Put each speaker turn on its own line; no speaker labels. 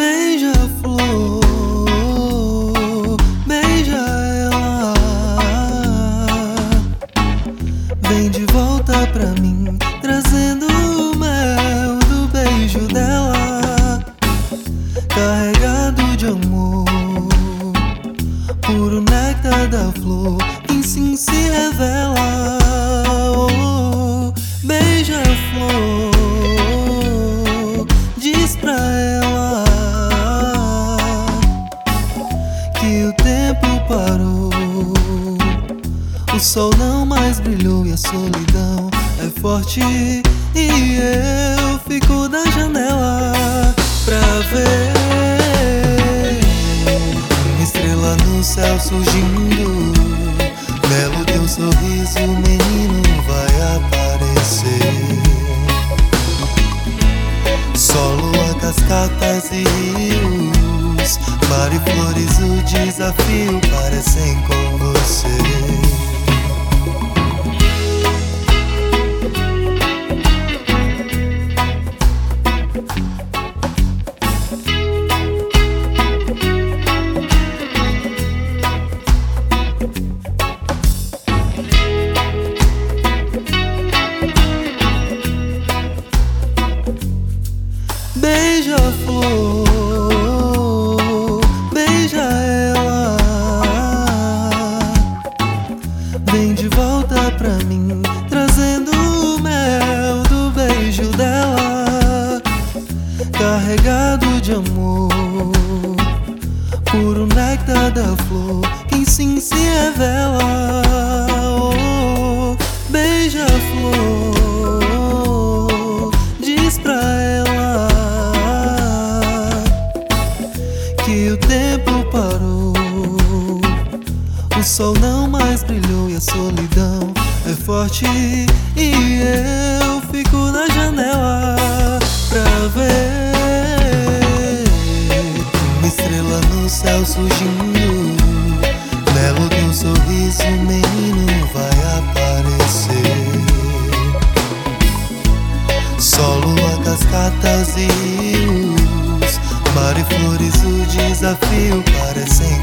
Beija-flor, beija ela. Vem de volta pra mim, trazendo o mel do beijo dela, carregado de amor, puro néctar da flor, que sim se revela. Oh, beija-flor, diz pra ela que o tempo parou, o sol não mais brilhou e a solidão é forte, e eu fico na janela pra ver estrela no céu surgindo. Belo teu sorriso, menino, vai aparecer. Solo a cascatas e rios, mar e flores, o desafio parecem com você. Beija-flor, beija ela. Vem de volta pra mim, trazendo o mel do beijo dela, carregado de amor, puro néctar da flor, que sim se revela. Oh, beija-flor, diz pra ela que o tempo parou, o sol não mais brilhou e a solidão é forte, e eu fico na janela pra ver uma estrela no céu surgindo. Belo teu sorriso, menino, vai aparecer. Solo a cascatas e rios, mar e flores, o desafio parecem